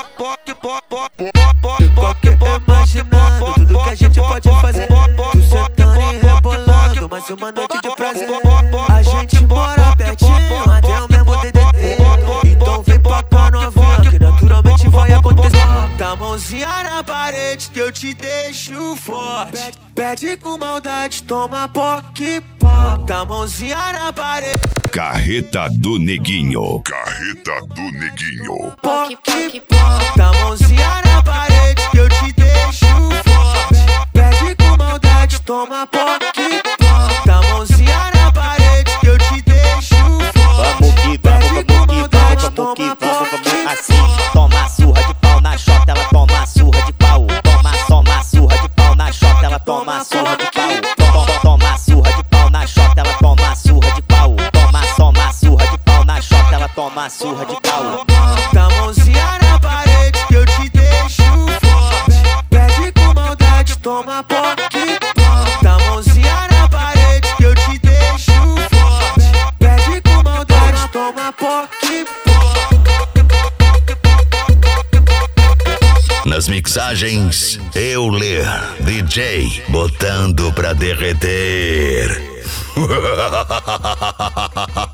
imaginando tudo que a gente pode fazer. Tu sentando e rebolando, mais uma noite de prazer. A gente mora pertinho, até o mesmo DDT. Então vem pra cá novinha, que naturalmente vai acontecer. Tá mãozinha na parede que eu te deixo forte. Pede com maldade, toma poque pop. Tá mãozinha na parede. Carreta do Neguinho. Carreta do Neguinho. Poque pop. Tá mãozinha na parede que eu te deixo forte. Pede com maldade, toma poque pop. Tá mãozinha na parede que eu te deixo forte. Vamos que vamos, assim. Toma surra de pau na chota, ela toma surra de pau. Toma surra de pau na chota, ela toma surra de pau. Toma surra de pau na chota, ela toma surra de pau. Toma surra de pau na chota, ela toma surra de pau. Tá mãozinha na parede que eu te deixo forte. Pede com maldade, toma poque pop. Tá mãozinha na parede que eu te deixo forte. Pede com maldade, toma poque pop. Nas mixagens, Euler, DJ, botando pra derreter.